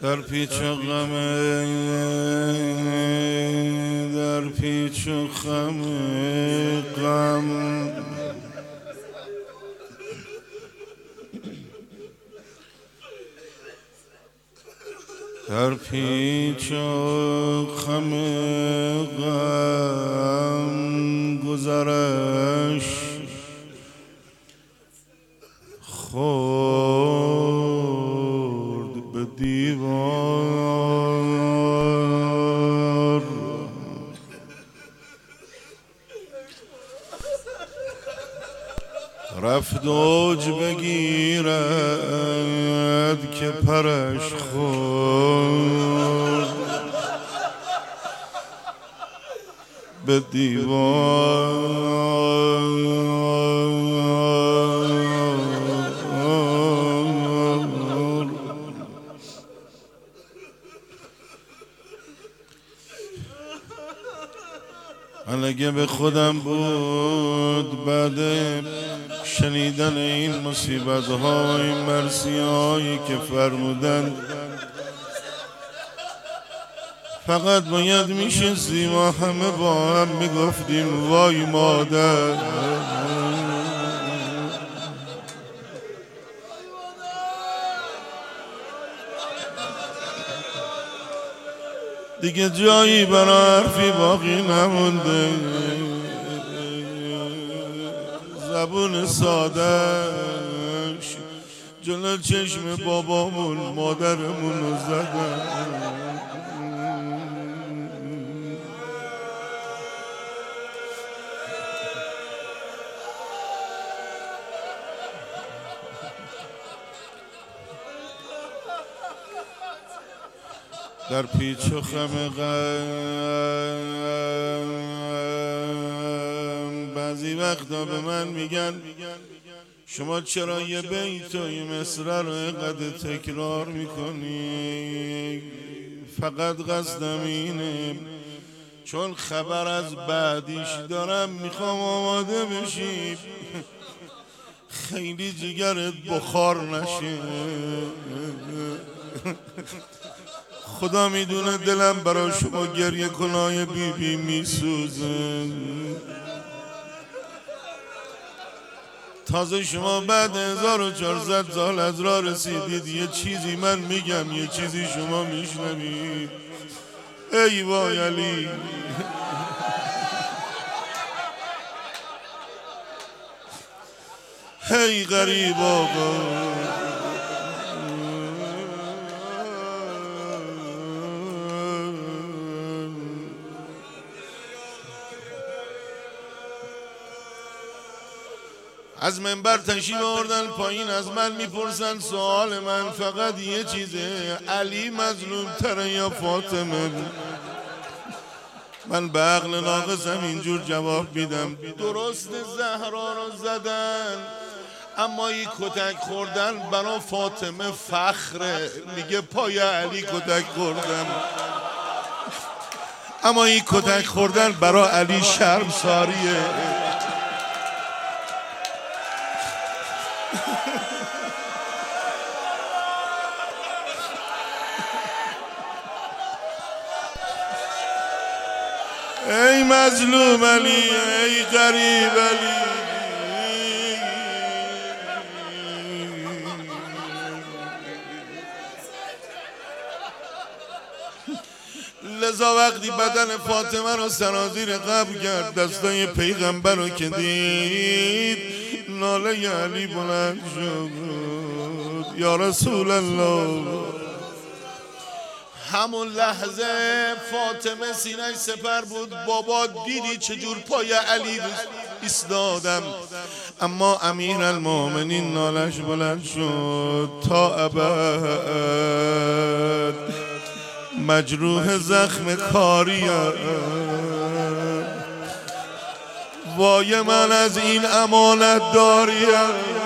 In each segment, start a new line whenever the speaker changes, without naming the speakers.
در پیچ و غم، در پیچ و خم غم، در پیچ و خم غم گذرش خورد به دیوار، رفت اوج بگیرد که پرش خورد به دیوار. من اگه به خودم بود بعد شنیدن این مصیبت ها و این مرسی هایی که فرمودن، فقط باید میشستیم و همه با هم میگفتیم وای مادر. دیگه جایی برای حرفی باقی نمونده، زبون سادهش جلو چشم بابامون مادرمون رو زدن. در پیچ و خم غم بعضی وقتا به من میگن شما چرا یه بیت و یه مصرع رو اینقدر تکرار میکنی؟ فقط قصدم اینه چون خبر از بعدیش دارم، میخوام آماده بشی خیلی جگرت بخار نشه. خدا میدونه دلم برای شما گریه کنای بیبی میسوزه. تازه شما بعد 1400 سال از راه رسیدید، یه چیزی من میگم یه چیزی شما میشنوید. ای وای علی، هی غریب آقا، از منبر تشریف آوردن پایین، از من میپرسن سوال من فقط یه چیزه، علی مظلوم تره یا فاطمه؟ من به عقل ناقصم اینجور جواب میدم درست زهرا رو زدن اما این کتک خوردن برا فاطمه فخره. میگه پای علی کتک خوردم اما این کتک خوردن برا علی شرمساریه. ای مظلوم علی، ای غریب علی، لذا وقتی بدن فاطمه رو سرازیر قبر کرد، دستای پیغمبر رو که دید ناله علی بلند شد، یا رسول الله. همون لحظه فاطمه سینه‌اش سپر بود، بابا دیدی چجور پای علی ایستادم؟ اما امیرالمومنین نالش بلند شد تا ابد مجروح زخم کاریم، وای من از این امانت داریم.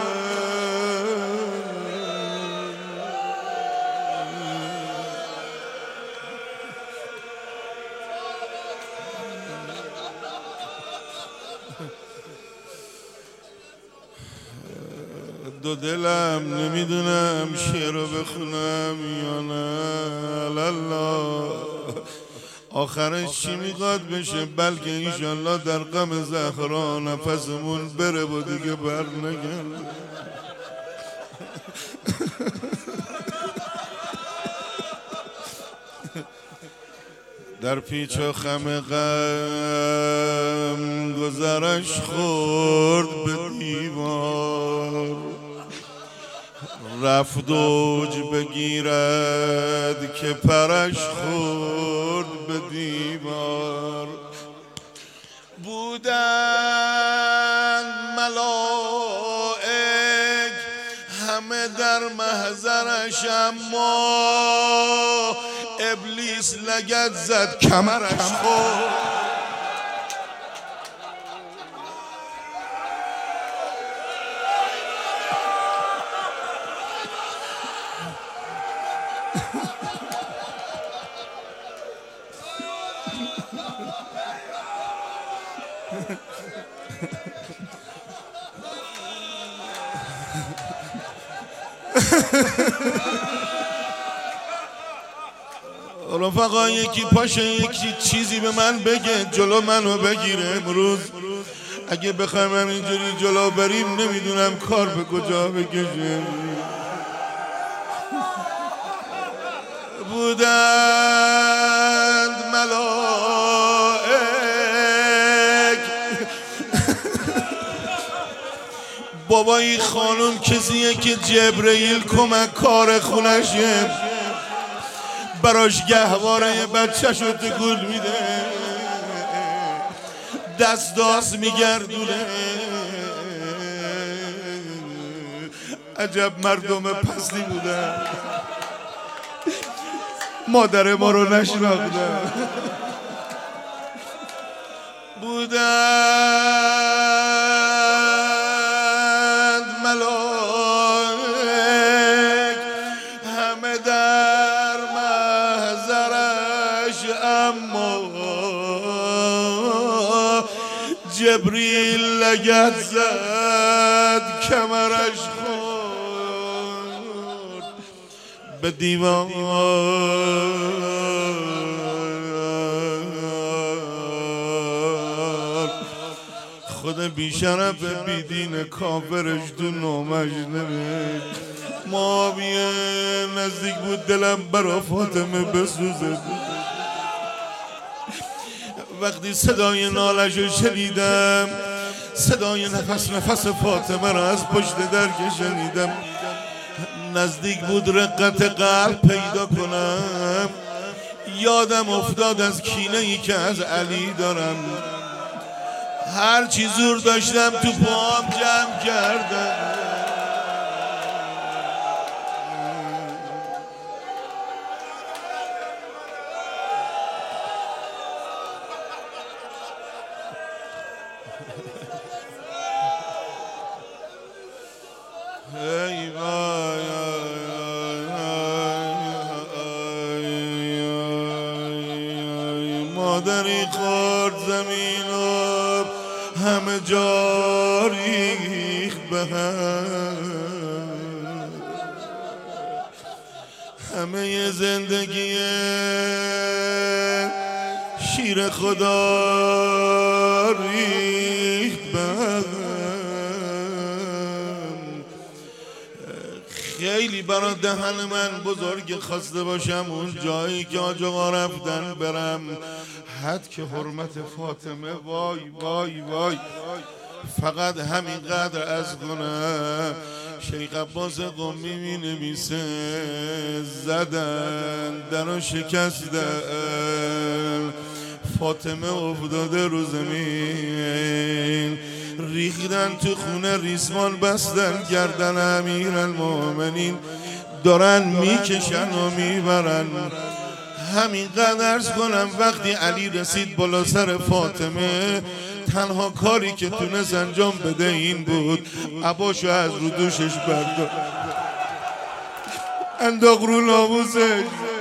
دو دلم نمیدونم شعر رو بخونم یا نه. لالا آخرش چی میخواد بشه؟ بلکه انشالله در غم زهرا نفسمون بره و دیگه بر نگرده. در پیچ و خم غم گذرش خورد به دیوار، رفت اوج بگیرد که پرش خورد به دیوار. بودند ملائک همه در محضرش، اما ابلیس لگد زد کمرش خورد. رفقا یکی پاشه یکی چیزی به من بگه، جلو منو بگیره. امروز اگه بخوایم همینجوری جلو بریم نمیدونم کار به کجا بکشه. بودند ملائک بابایی خانم کسیه که جبرئیل کمک کار خونشه، براش گهواره بچه‌شو تکون میده، دست میگردونه. عجب مردم پستی بودن، مادر ما رو نشناختن. بودند ملائک همه در محضرش، اما جبریل لگد زد کمرش خورد به دیوار. خود بیشرف بیدین کافرش تو نامش نوشت، معاویه نزدیک بود دلم برا فاطمه بسوزه. وقتی صدای نالش شنیدم، صدای نفس فاطمه را از پشت در که شنیدم، نزدیک بود رقت قلب پیدا کنم. یادم افتاد از کینه‌ای که از علی دارم، هرچی زور داشتم تو پام جمع کردم. ای وای مادری خورد زمین و همه جا ریخت به هم، همه زندگی شیر خدا ریخت به هم. خیلی برا دهن من بزرگ خواسته باشم اون جایی که آج آقا رفتن برم، حد که حرمت فاطمه. وای وای وای فقط همینقدر از گناه. شیخ عباس قمی می نویسه زدن درو شکستن، فاطمه افتاده رو زمین، ریختن تو خونه ریسمان بستن گردن امیرالمومنین، دارن میکشن و میبرن. همینقدر عرض کنم وقتی علی رسید بالا سر فاطمه، تنها کاری که تونست انجام بده این بود عباشو از رو دوشش برداشت انداخت رو ناموسش.